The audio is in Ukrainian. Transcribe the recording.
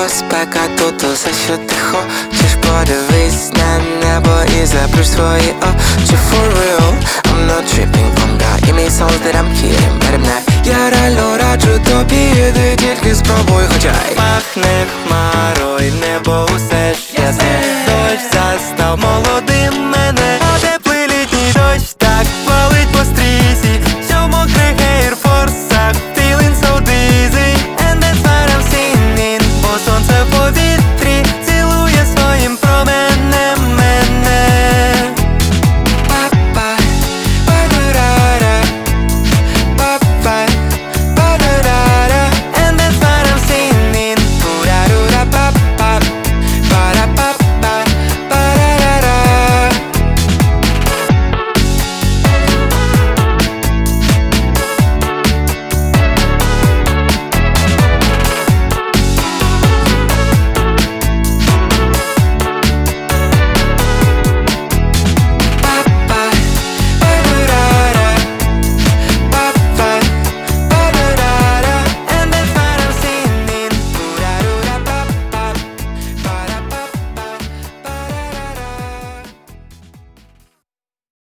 спека, тут усе, що ти хочеш. Подивись на небо і заплющ свої очі. For real, I'm not tripping on God. Give me songs that I'm hitting, but I'm not. Я реально раджу тобі, іди тільки спробуй, хоча й пахне хмарою, небо усе ж ясне. Дощ застав молодим мене, а теплий літній дощ так палить по стрісі, що в мокрих ейрфорсах, feeling so dizzy. And that's what I'm singing, бо сонце повітря.